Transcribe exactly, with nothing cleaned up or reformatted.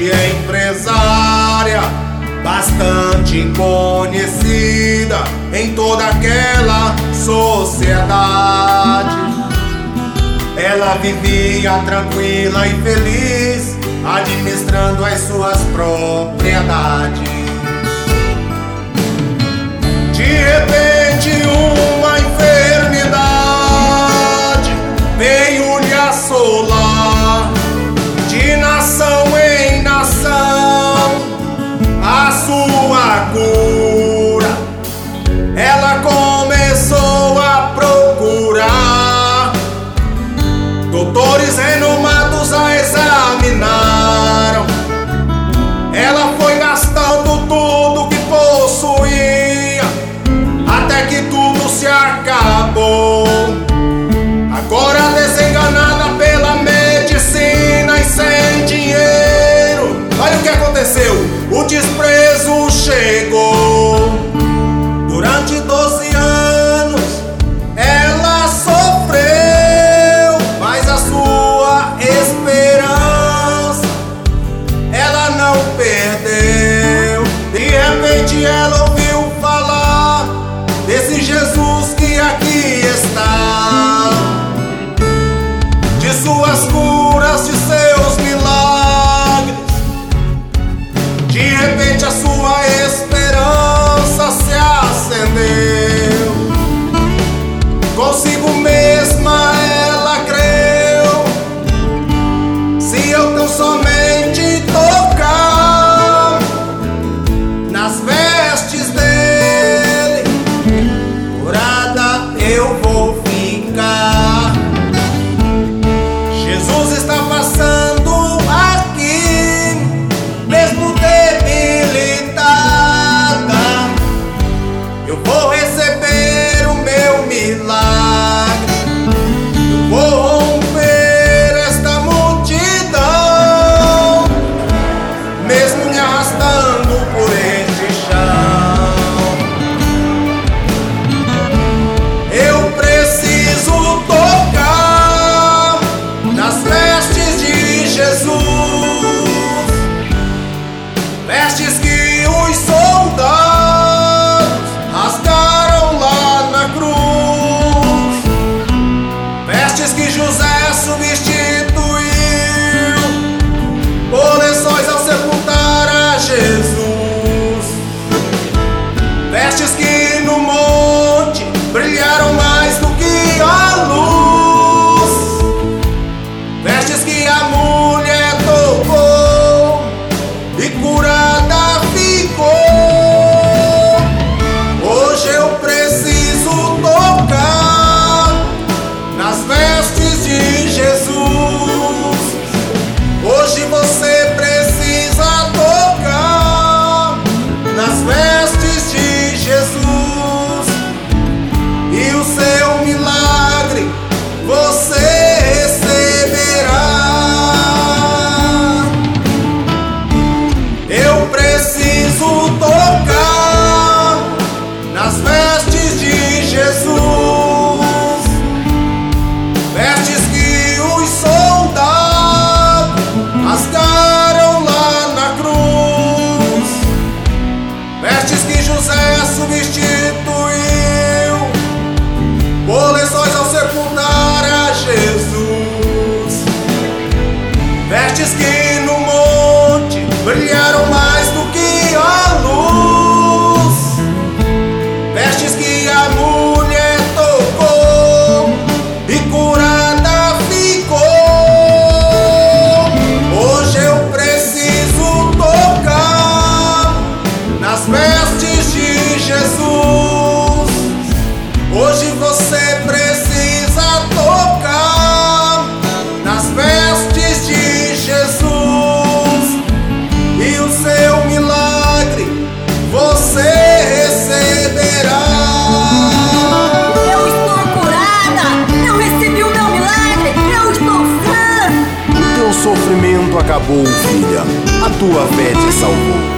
grande empresária, bastante conhecida em toda aquela sociedade. Ela vivia tranquila e feliz, administrando as suas propriedades. De repente uma enfermidade veio lhe assolar. De nação em nação, a sua cura ela começou a procurar. Doutores renomados a examinaram. Ela foi gastando tudo que possuía, até que tudo se acabou. Agora desenganada pela medicina e sem dinheiro, olha o que aconteceu: o desprezo chegou. Durante doze anos ela sofreu, mas a sua esperança ela não perdeu. De repente ela ouviu falar desse Jesus que aqui está, de suas curas, de seus milagres. De repente a sua esperança se acendeu. Consigo mesma ela creu: se eu tão somente tocar nas vestes dele, curada eu vou ficar. Jesus está passando aqui, mesmo debilitada. Eu vou receber o meu milagre. Eu vou romper esta multidão, mesmo me arrastando por este chão. Eu preciso tocar nas vestes de Jesus, vestes que os soldados rasgaram lá na cruz, vestes que José substituiu por lençóis ao sepultar a Jesus, vestes que no monte brilharam mais do que a luz, vestes que a mulher tocou e curada ficou. Hoje eu preciso tocar nas vestes de Jesus. Hoje você precisa tocar nas vestes de Jesus, e o seu milagre você receberá. Eu preciso tocar nas vestes de Jesus, vestes que os soldados rasgaram lá na cruz, vestes que José substituiu por lençóis ao sepultar a Jesus, vestes que no monte brilharam mais do que a luz, vestes que a mulher tocou e curada ficou. Hoje eu preciso tocar nas vestes de Jesus. Hoje você precisa tocar nas vestes de Jesus, e o seu milagre você receberá. Eu estou curada! Eu recebi o meu milagre! Eu estou sã! O teu sofrimento acabou, filha. A tua fé te salvou.